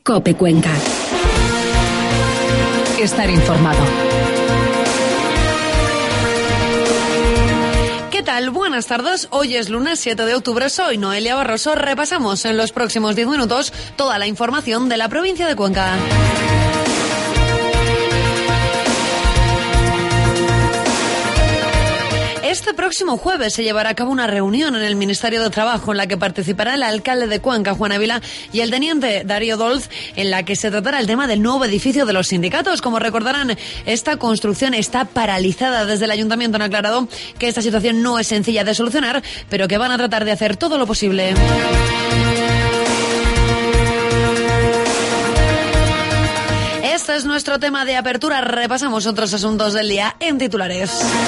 COPE Cuenca. Estar informado. ¿Qué tal? Buenas tardes. Hoy es lunes 7 de octubre. Soy Noelia Barroso. Repasamos en los próximos 10 minutos toda la información de la provincia de Cuenca. Este próximo jueves se llevará a cabo una reunión en el Ministerio de Trabajo en la que participará el alcalde de Cuenca, Juan Ávila, y el teniente Darío Dolz, en la que se tratará el tema del nuevo edificio de los sindicatos. Como recordarán, esta construcción está paralizada. Desde el ayuntamiento han aclarado que esta situación no es sencilla de solucionar, pero que van a tratar de hacer todo lo posible. Este es nuestro tema de apertura. Repasamos otros asuntos del día en titulares.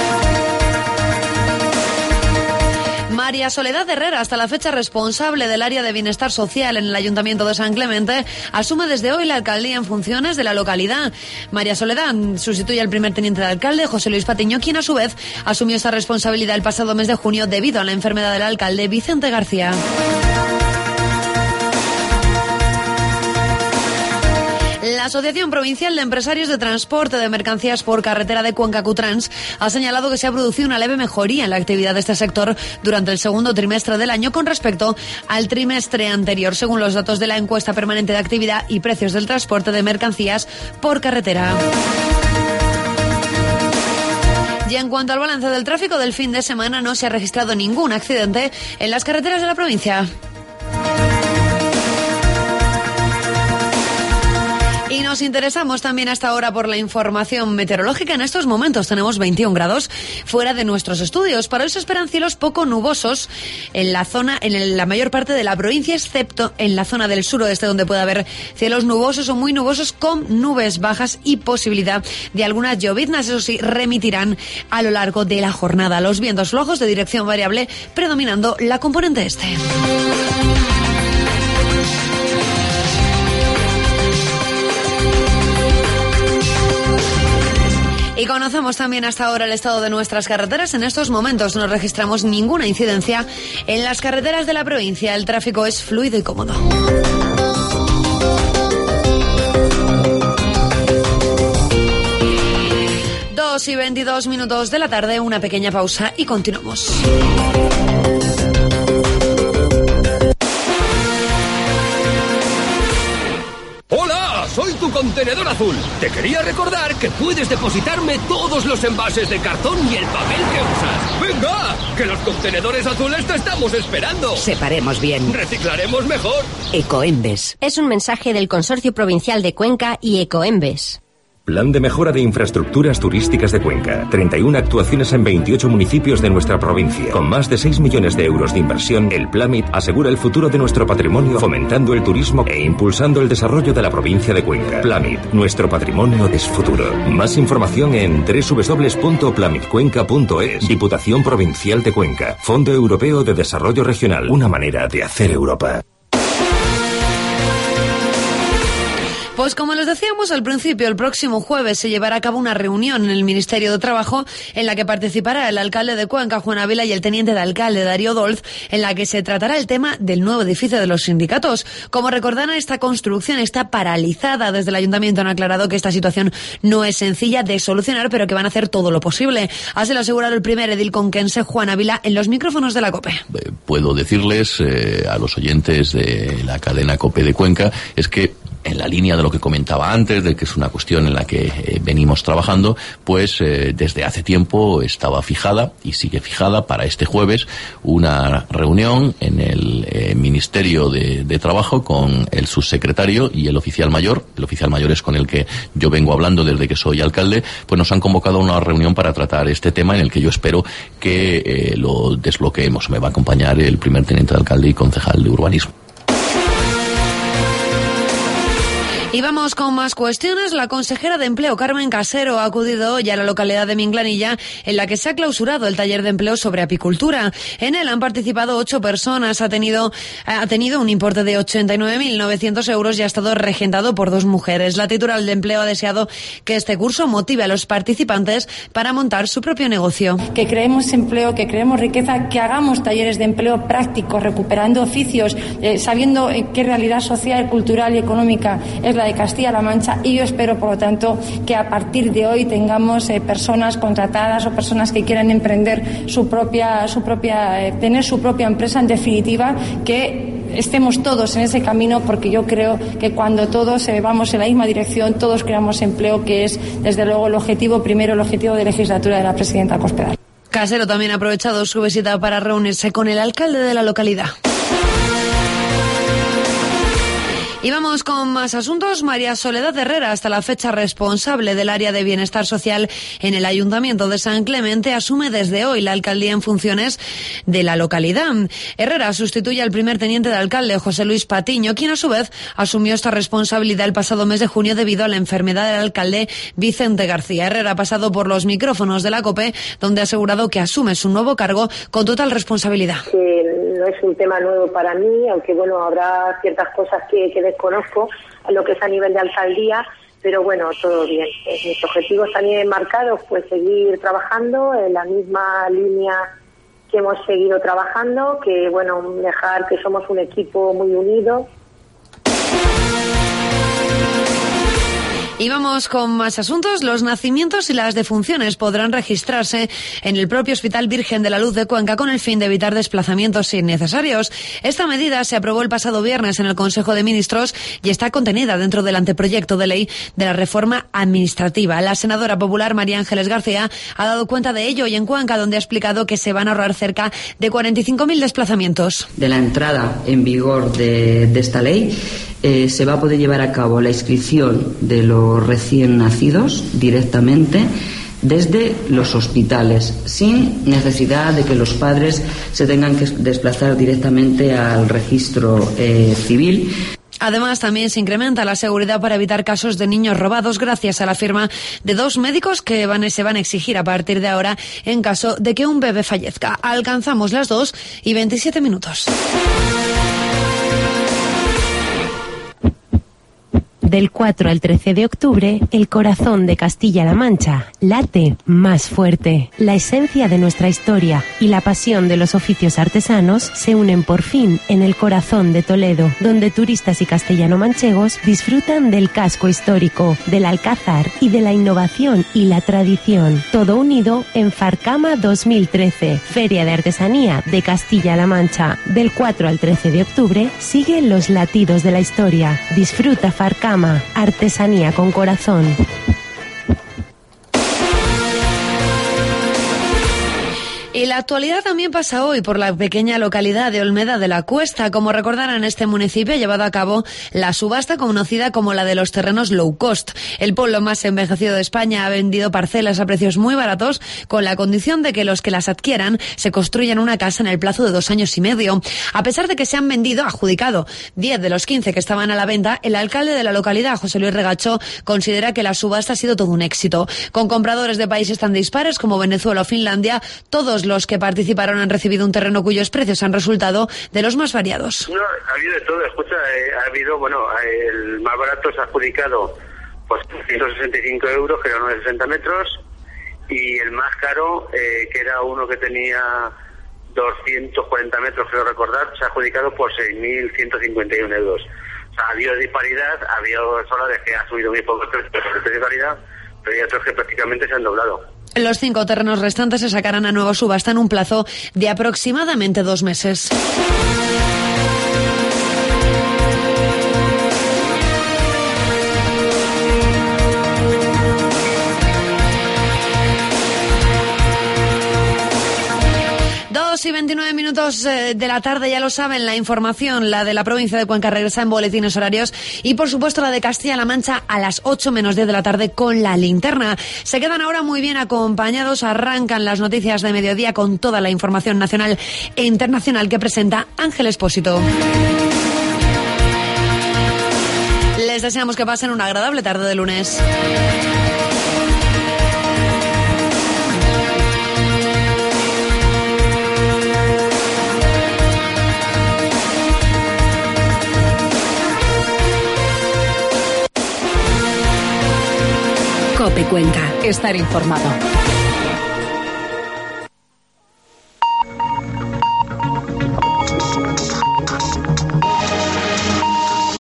María Soledad Herrera, hasta la fecha responsable del área de bienestar social en el Ayuntamiento de San Clemente, asume desde hoy la alcaldía en funciones de la localidad. María Soledad sustituye al primer teniente de alcalde, José Luis Patiño, quien a su vez asumió esta responsabilidad el pasado mes de junio debido a la enfermedad del alcalde Vicente García. La Asociación Provincial de Empresarios de Transporte de Mercancías por Carretera de Cuenca, Cutrans, ha señalado que se ha producido una leve mejoría en la actividad de este sector durante el segundo trimestre del año con respecto al trimestre anterior, según los datos de la encuesta permanente de actividad y precios del transporte de mercancías por carretera. Y en cuanto al balance del tráfico del fin de semana, no se ha registrado ningún accidente en las carreteras de la provincia. Y nos interesamos también hasta ahora por la información meteorológica. En estos momentos tenemos 21 grados fuera de nuestros estudios. Para hoy se esperan cielos poco nubosos en la mayor parte de la provincia, excepto en la zona del suroeste, donde puede haber cielos nubosos o muy nubosos con nubes bajas y posibilidad de algunas lloviznas. Eso sí, remitirán a lo largo de la jornada. Los vientos flojos de dirección variable predominando la componente este. Y conocemos también hasta ahora el estado de nuestras carreteras. En estos momentos no registramos ninguna incidencia en las carreteras de la provincia. El tráfico es fluido y cómodo. 2:22 de la tarde, una pequeña pausa y continuamos. Soy tu contenedor azul. Te quería recordar que puedes depositarme todos los envases de cartón y el papel que usas. ¡Venga! ¡Que los contenedores azules te estamos esperando! Separemos bien. ¡Reciclaremos mejor! Ecoembes. Es un mensaje del Consorcio Provincial de Cuenca y Ecoembes. Plan de mejora de infraestructuras turísticas de Cuenca. 31 actuaciones en 28 municipios de nuestra provincia. Con más de 6 millones de euros de inversión, el PLAMIT asegura el futuro de nuestro patrimonio, fomentando el turismo e impulsando el desarrollo de la provincia de Cuenca. PLAMIT, nuestro patrimonio es futuro. Más información en www.plamitcuenca.es. Diputación Provincial de Cuenca. Fondo Europeo de Desarrollo Regional. Una manera de hacer Europa. Pues como les decíamos al principio, el próximo jueves se llevará a cabo una reunión en el Ministerio de Trabajo en la que participará el alcalde de Cuenca, Juan Ávila, y el teniente de alcalde, Darío Dolz, en la que se tratará el tema del nuevo edificio de los sindicatos. Como recordarán, esta construcción está paralizada. Desde el ayuntamiento han aclarado que esta situación no es sencilla de solucionar, pero que van a hacer todo lo posible. Así lo ha asegurado el primer edil conquense, Juan Ávila, en los micrófonos de la COPE. Puedo decirles a los oyentes de la cadena COPE de Cuenca, es que en la línea de lo que comentaba antes, de que es una cuestión en la que venimos trabajando, pues desde hace tiempo estaba fijada y sigue fijada para este jueves una reunión en el Ministerio de Trabajo con el subsecretario y el oficial mayor. El oficial mayor es con el que yo vengo hablando desde que soy alcalde. Pues nos han convocado a una reunión para tratar este tema, en el que yo espero que lo desbloqueemos. Me va a acompañar el primer teniente de alcalde y concejal de urbanismo. Y vamos con más cuestiones. La consejera de Empleo, Carmen Casero, ha acudido hoy a la localidad de Minglanilla, en la que se ha clausurado el taller de empleo sobre apicultura. En él han participado 8 personas, ha tenido un importe de 89.900 euros y ha estado regentado por 2 mujeres. La titular de Empleo ha deseado que este curso motive a los participantes para montar su propio negocio. Que creemos empleo, que creemos riqueza, que hagamos talleres de empleo prácticos, recuperando oficios, sabiendo qué realidad social, cultural y económica es la de Castilla-La Mancha, y yo espero, por lo tanto, que a partir de hoy tengamos personas contratadas o personas que quieran emprender tener su propia empresa, en definitiva, que estemos todos en ese camino, porque yo creo que cuando todos vamos en la misma dirección, todos creamos empleo, que es, desde luego, el objetivo de legislatura de la presidenta Cospedal. Casero también ha aprovechado su visita para reunirse con el alcalde de la localidad. Y vamos con más asuntos. María Soledad Herrera, hasta la fecha responsable del área de bienestar social en el Ayuntamiento de San Clemente, asume desde hoy la alcaldía en funciones de la localidad. Herrera sustituye al primer teniente de alcalde, José Luis Patiño, quien a su vez asumió esta responsabilidad el pasado mes de junio debido a la enfermedad del alcalde Vicente García. Herrera ha pasado por los micrófonos de la COPE, donde ha asegurado que asume su nuevo cargo con total responsabilidad. No es un tema nuevo para mí, aunque bueno, habrá ciertas cosas que desconozco a lo que es a nivel de alcaldía, pero bueno, todo bien. Mis objetivos también marcados, pues seguir trabajando en la misma línea que hemos seguido trabajando, que bueno, dejar que somos un equipo muy unido. Y vamos con más asuntos. Los nacimientos y las defunciones podrán registrarse en el propio Hospital Virgen de la Luz de Cuenca con el fin de evitar desplazamientos innecesarios. Esta medida se aprobó el pasado viernes en el Consejo de Ministros y está contenida dentro del anteproyecto de ley de la reforma administrativa. La senadora popular María Ángeles García ha dado cuenta de ello hoy en Cuenca, donde ha explicado que se van a ahorrar cerca de 45.000 desplazamientos. De la entrada en vigor de esta ley, se va a poder llevar a cabo la inscripción de los recién nacidos directamente desde los hospitales, sin necesidad de que los padres se tengan que desplazar directamente al registro civil. Además, también se incrementa la seguridad para evitar casos de niños robados gracias a la firma de 2 médicos que se van a exigir a partir de ahora en caso de que un bebé fallezca. Alcanzamos las 2:27. Del 4 al 13 de octubre, el corazón de Castilla-La Mancha late más fuerte. La esencia de nuestra historia y la pasión de los oficios artesanos se unen por fin en el corazón de Toledo, donde turistas y castellano-manchegos disfrutan del casco histórico, del Alcázar y de la innovación y la tradición. Todo unido en Farcama 2013, Feria de Artesanía de Castilla-La Mancha. Del 4 al 13 de octubre, siguen los latidos de la historia. Disfruta Farcama. Artesanía con corazón. Y la actualidad también pasa hoy por la pequeña localidad de Olmeda de la Cuesta. Como recordarán, este municipio ha llevado a cabo la subasta conocida como la de los terrenos low cost. El pueblo más envejecido de España ha vendido parcelas a precios muy baratos con la condición de que los que las adquieran se construyan una casa en el plazo de 2 años y medio. A pesar de que se han adjudicado 10 de los 15 que estaban a la venta, el alcalde de la localidad, José Luis Regacho, considera que la subasta ha sido todo un éxito. Con compradores de países tan dispares como Venezuela o Finlandia, todos los que participaron han recibido un terreno cuyos precios han resultado de los más variados. No, ha habido de todo. Escucha, ha habido, el más barato se ha adjudicado pues 165 euros, que era uno de 60 metros, y el más caro, que era uno que tenía 240 metros, creo recordar, se ha adjudicado por 6.151 euros. O sea, ha habido disparidad, ha habido zonas de que ha subido muy poco el precio de disparidad, pero hay otros que prácticamente se han doblado. Los 5 terrenos restantes se sacarán a nueva subasta en un plazo de aproximadamente 2 meses. Y 29 minutos de la tarde, ya lo saben, la información, la de la provincia de Cuenca, regresa en boletines horarios y por supuesto la de Castilla-La Mancha a las 8 menos 10 de la tarde con la linterna. Se quedan ahora muy bien acompañados, arrancan las noticias de mediodía con toda la información nacional e internacional que presenta Ángel Expósito. Les deseamos que pasen una agradable tarde de lunes. COPE Cuenca. Estar informado.